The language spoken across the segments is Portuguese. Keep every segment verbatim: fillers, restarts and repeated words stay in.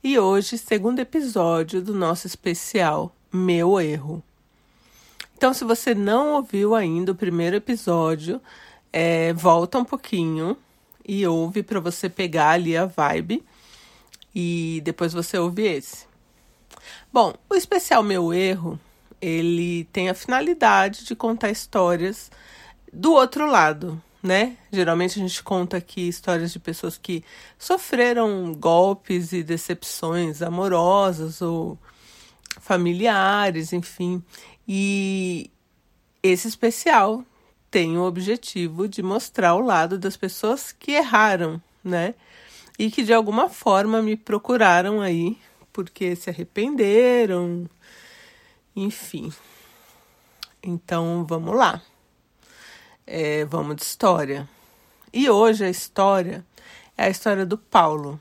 E hoje, segundo episódio do nosso especial Meu Erro. Então, se você não ouviu ainda o primeiro episódio, é, volta um pouquinho e ouve para você pegar ali a vibe e depois você ouve esse. Bom, o especial Meu Erro, ele tem a finalidade de contar histórias do outro lado, né? Geralmente a gente conta aqui histórias de pessoas que sofreram golpes e decepções amorosas ou familiares, enfim. E esse especial tem o objetivo de mostrar o lado das pessoas que erraram, né? E que de alguma forma me procuraram aí, porque se arrependeram, enfim. Então, vamos lá. É, vamos de história. E hoje a história é a história do Paulo.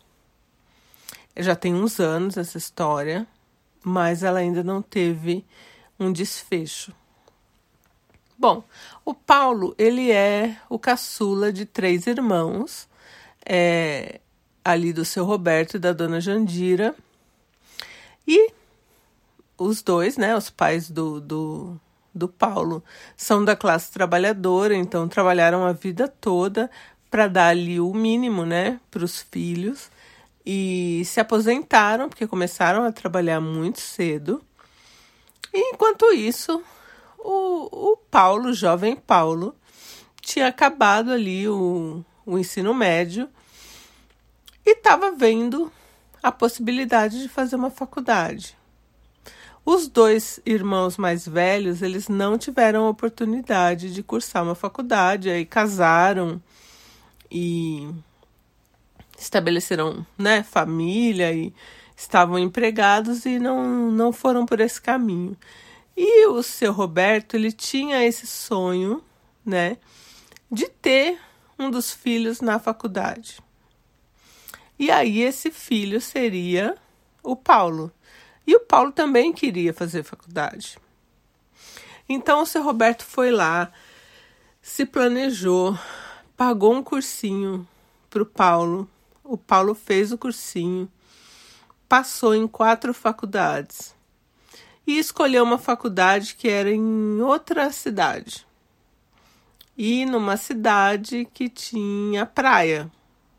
Já tem uns anos essa história, mas ela ainda não teve um desfecho. Bom, o Paulo, ele é o caçula de três irmãos, é, ali do seu Roberto e da dona Jandira. E os dois, né, os pais do, do, do Paulo, são da classe trabalhadora, então trabalharam a vida toda para dar ali o mínimo, né, para os filhos. E se aposentaram, porque começaram a trabalhar muito cedo. E enquanto isso, o, o Paulo, o jovem Paulo, tinha acabado ali o, o ensino médio e estava vendo a possibilidade de fazer uma faculdade. Os dois irmãos mais velhos, eles não tiveram a oportunidade de cursar uma faculdade, aí casaram e estabeleceram, né, família e estavam empregados e não, não foram por esse caminho. E o seu Roberto, ele tinha esse sonho, né, de ter um dos filhos na faculdade. E aí esse filho seria o Paulo. E o Paulo também queria fazer faculdade. Então o seu Roberto foi lá, se planejou, pagou um cursinho para o Paulo. O Paulo fez o cursinho, passou em quatro faculdades e escolheu uma faculdade que era em outra cidade. E numa cidade que tinha praia.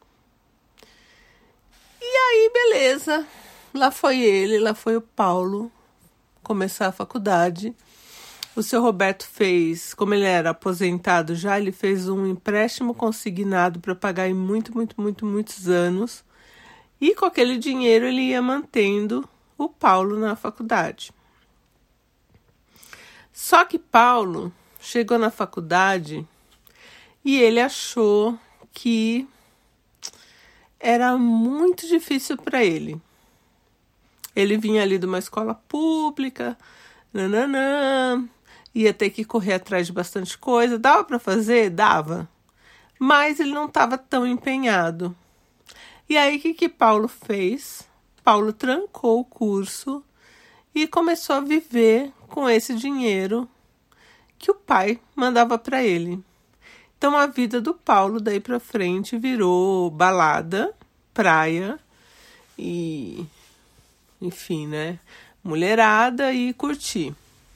E aí, beleza. Lá foi ele, lá foi o Paulo começar a faculdade. O seu Roberto fez, como ele era aposentado já, ele fez um empréstimo consignado para pagar em muito, muito, muito, muitos anos. E com aquele dinheiro ele ia mantendo o Paulo na faculdade. Só que Paulo chegou na faculdade e ele achou que era muito difícil para ele. Ele vinha ali de uma escola pública, nananã, ia ter que correr atrás de bastante coisa. Dava para fazer? Dava. Mas ele não estava tão empenhado. E aí, o que que Paulo fez? Paulo trancou o curso e começou a viver com esse dinheiro que o pai mandava para ele. Então, a vida do Paulo, daí para frente, virou balada, praia e, enfim, né? Mulherada e curtir.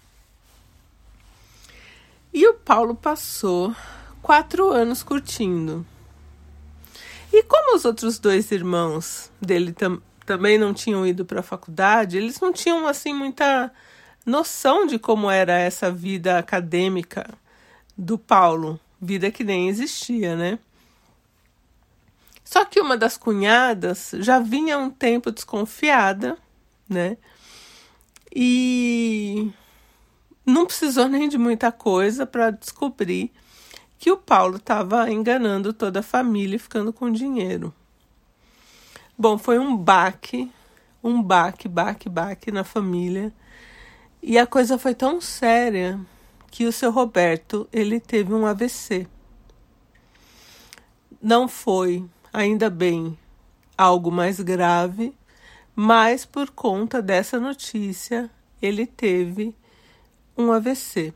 E o Paulo passou quatro anos curtindo. E como os outros dois irmãos dele tam- também não tinham ido para a faculdade, eles não tinham, assim, muita noção de como era essa vida acadêmica do Paulo. Vida que nem existia, né? Só que uma das cunhadas já vinha há um tempo desconfiada, né? E não precisou nem de muita coisa para descobrir que o Paulo estava enganando toda a família e ficando com dinheiro. Bom, foi um baque, um baque, baque, baque na família. E a coisa foi tão séria que o seu Roberto, ele teve um A V C. Não foi, ainda bem, algo mais grave, mas por conta dessa notícia, ele teve um A V C.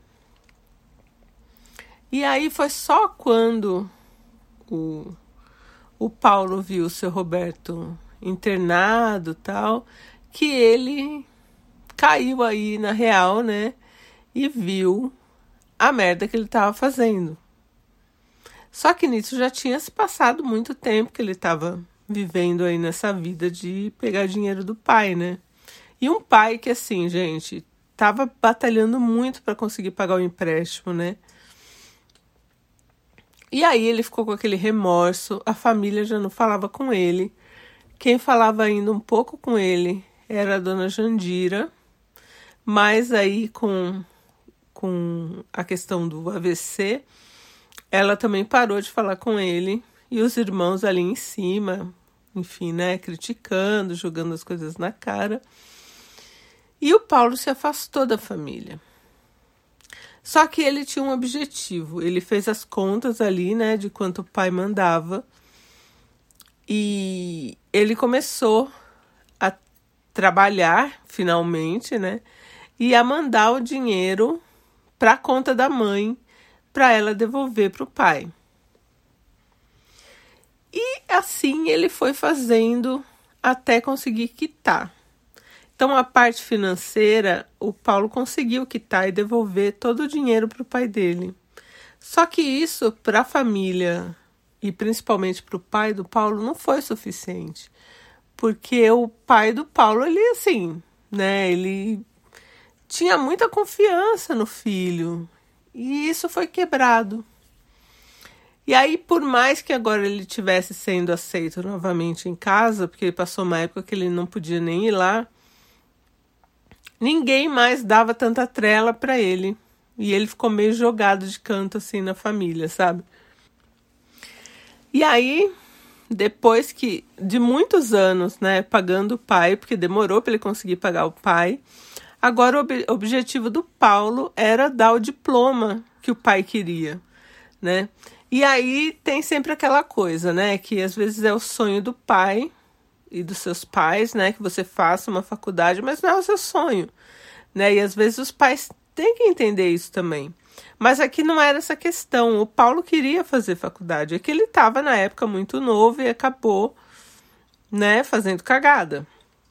E aí foi só quando o, o Paulo viu o seu Roberto internado e tal, que ele caiu aí na real, né? E viu a merda que ele estava fazendo. Só que nisso já tinha se passado muito tempo que ele estava vivendo aí nessa vida de pegar dinheiro do pai, né? E um pai que, assim, gente, estava batalhando muito para conseguir pagar o empréstimo, né? E aí ele ficou com aquele remorso, a família já não falava com ele. Quem falava ainda um pouco com ele era a dona Jandira, mas aí com, com a questão do A V C, ela também parou de falar com ele, e os irmãos ali em cima, enfim, né, criticando, jogando as coisas na cara. E o Paulo se afastou da família. Só que ele tinha um objetivo, ele fez as contas ali, né, de quanto o pai mandava, e ele começou a trabalhar, finalmente, né, e a mandar o dinheiro para a conta da mãe, para ela devolver para o pai. E assim ele foi fazendo até conseguir quitar. Então, a parte financeira, o Paulo conseguiu quitar e devolver todo o dinheiro para o pai dele. Só que isso, para a família, e principalmente para o pai do Paulo, não foi suficiente. Porque o pai do Paulo, ele, assim, né, ele tinha muita confiança no filho. E isso foi quebrado. E aí, por mais que agora ele estivesse sendo aceito novamente em casa, porque ele passou uma época que ele não podia nem ir lá, ninguém mais dava tanta trela para ele. E ele ficou meio jogado de canto assim na família, sabe? E aí, depois que de muitos anos, né, pagando o pai, porque demorou para ele conseguir pagar o pai, agora o ob- objetivo do Paulo era dar o diploma que o pai queria, né? E aí tem sempre aquela coisa, né, que às vezes é o sonho do pai e dos seus pais, né, que você faça uma faculdade, mas não é o seu sonho, né, e às vezes os pais têm que entender isso também. Mas aqui não era essa questão, o Paulo queria fazer faculdade, é que ele estava na época muito novo e acabou, né, fazendo cagada.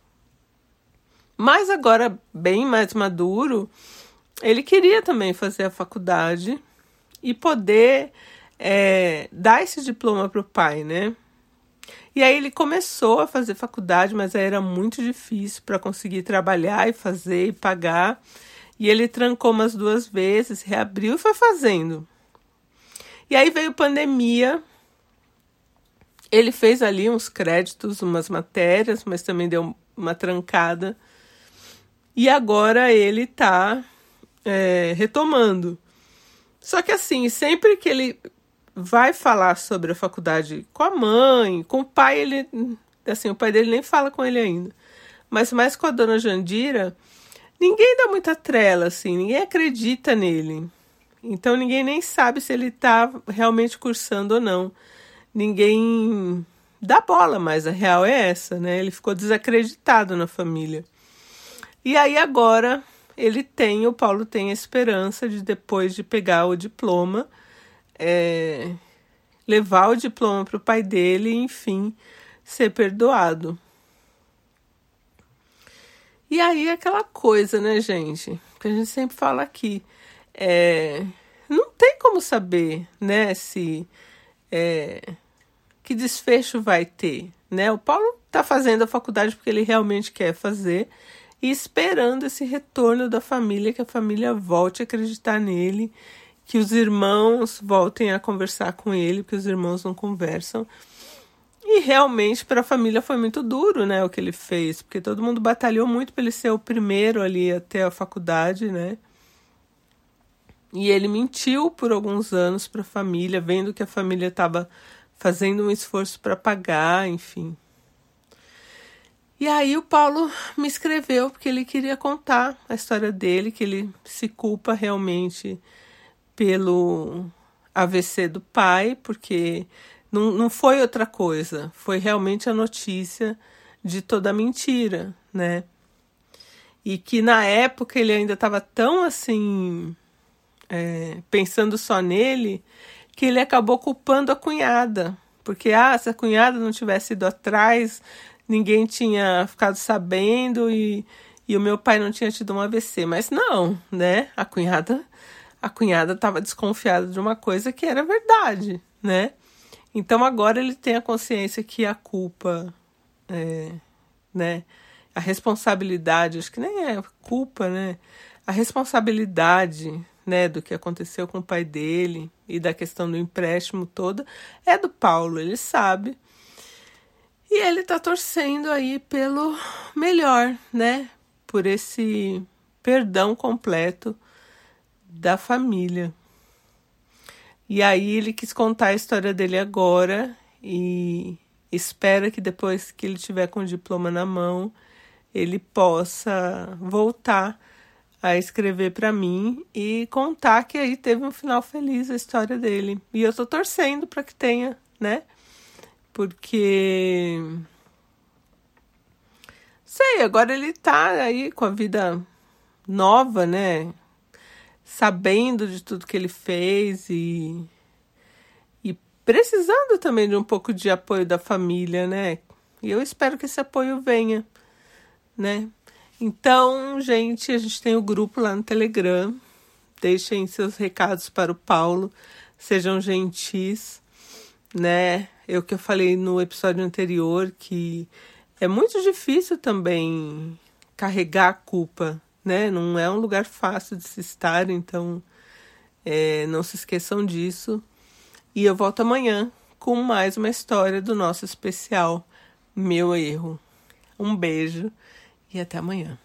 Mas agora, bem mais maduro, ele queria também fazer a faculdade e poder é, dar esse diploma para o pai, né? E aí ele começou a fazer faculdade, mas aí era muito difícil para conseguir trabalhar e fazer e pagar. E ele trancou umas duas vezes, reabriu e foi fazendo. E aí veio pandemia. Ele fez ali uns créditos, umas matérias, mas também deu uma trancada. E agora ele está é, retomando. Só que assim, sempre que ele vai falar sobre a faculdade com a mãe, com o pai, ele, assim, o pai dele nem fala com ele ainda. Mas mais com a dona Jandira, ninguém dá muita trela, assim, ninguém acredita nele. Então ninguém nem sabe se ele está realmente cursando ou não. Ninguém dá bola, mas a real é essa, né? Ele ficou desacreditado na família. E aí agora ele tem, o Paulo tem a esperança de, depois de pegar o diploma, é, levar o diploma para o pai dele e, enfim, ser perdoado. E aí aquela coisa, né, gente, que a gente sempre fala aqui, é, não tem como saber, né, se é, que desfecho vai ter, né? O Paulo está fazendo a faculdade porque ele realmente quer fazer e esperando esse retorno da família, que a família volte a acreditar nele, que os irmãos voltem a conversar com ele, porque os irmãos não conversam. E realmente para a família foi muito duro, né, o que ele fez, porque todo mundo batalhou muito para ele ser o primeiro ali até a faculdade, né? E ele mentiu por alguns anos para a família, vendo que a família estava fazendo um esforço para pagar, enfim. E aí o Paulo me escreveu porque ele queria contar a história dele, que ele se culpa realmente pelo A V C do pai, porque não, não foi outra coisa, foi realmente a notícia de toda a mentira, né? E que na época ele ainda estava tão assim, é, pensando só nele, que ele acabou culpando a cunhada, porque ah, se a cunhada não tivesse ido atrás ninguém tinha ficado sabendo e, e o meu pai não tinha tido um A V C. Mas não, né? A cunhada a cunhada estava desconfiada de uma coisa que era verdade, né? Então agora ele tem a consciência que a culpa, é, né? A responsabilidade, acho que nem é culpa, né? A responsabilidade, né, do que aconteceu com o pai dele e da questão do empréstimo toda é do Paulo, ele sabe. E ele tá torcendo aí pelo melhor, né? Por esse perdão completo da família. E aí ele quis contar a história dele agora e espera que depois que ele tiver com o diploma na mão, ele possa voltar a escrever para mim e contar que aí teve um final feliz a história dele. E eu tô torcendo para que tenha, né? Porque sei, agora ele tá aí com a vida nova, né? Sabendo de tudo que ele fez e, e precisando também de um pouco de apoio da família, né? E eu espero que esse apoio venha, né? Então, gente, a gente tem o grupo lá no Telegram. Deixem seus recados para o Paulo. Sejam gentis, né? Eu que eu falei no episódio anterior que é muito difícil também carregar a culpa, né? Não é um lugar fácil de se estar, então é, não se esqueçam disso. E eu volto amanhã com mais uma história do nosso especial Meu Erro. Um beijo e até amanhã.